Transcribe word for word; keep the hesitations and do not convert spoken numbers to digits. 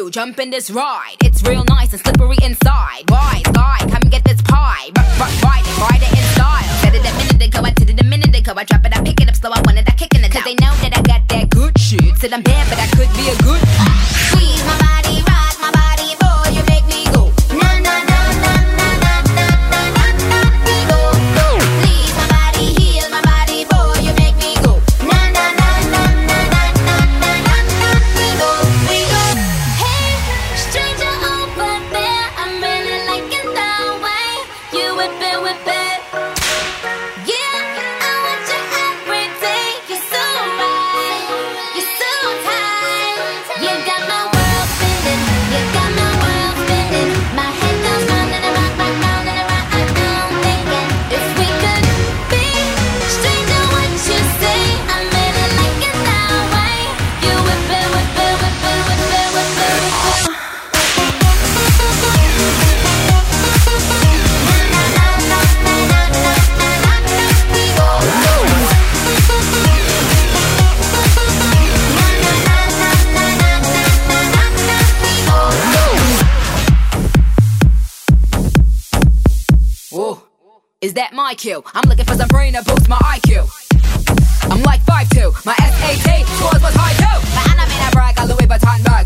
you, jump in this ride. It's real nice and slippery inside. Wise guy, come get this pie. R- r- ride it, ride it in style. Said it a minute ago, I did it a minute ago. I drop it, I pick it up slow, I wanted that kick in it. Cause they know that I got that good shit. Said I'm bad, but I could be a good. Squeeze my body, rock my body, boy, you make me go. Na na na na na na na na na na me go. Please my body, heal my body, boy, you make me go. Na na na na na na na na na na me go. We go. Hey, stranger over there, I'm really liking the way you whip it, whip it. Yeah, I want you every day. You're so right, you're so tight. You got my world spinning, you got my world spinning. My head goes round and around, round, round and around. I know I'm thinking if we could be stranger, what you say? I'm really liking that way. You whip it, whip it, whip it, whip it, whip it, whip it. Whoa, is that my cue? I'm looking for some brain to boost my I Q. I'm like five two, my S A T scores was high too. But I'm not made a brag, I Louis Vuitton bag.